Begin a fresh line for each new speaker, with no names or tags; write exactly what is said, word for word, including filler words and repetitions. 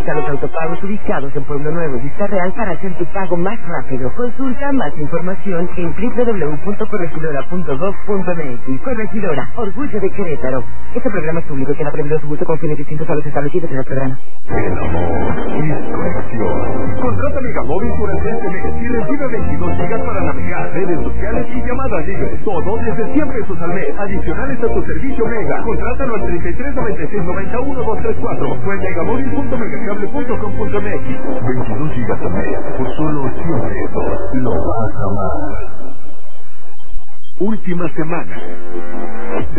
Utiliza los autopagos ubicados en Pueblo Nuevo y Vista Real para hacer tu pago más rápido. Consulta más información en w w w punto corregidora punto gov punto m x. Corregidora, orgullo de Querétaro. Este programa es público que ha prohibido su uso con fines distintos a los establecidos en el programa.
El amor es conexión. Contrata Megamóvil durante este mes y recibe veintidós gigas para navegar, redes sociales y llamadas libres. Todo desde cien pesos al mes. Adicionales a tu servicio Mega. Contrátalo al treinta y tres noventa y seis noventa y uno dos treinta y cuatro o en megamóvil punto megacable punto com punto m x. veintidós gigas al mes por solo cien pesos. Lo vas a amar. Última semana.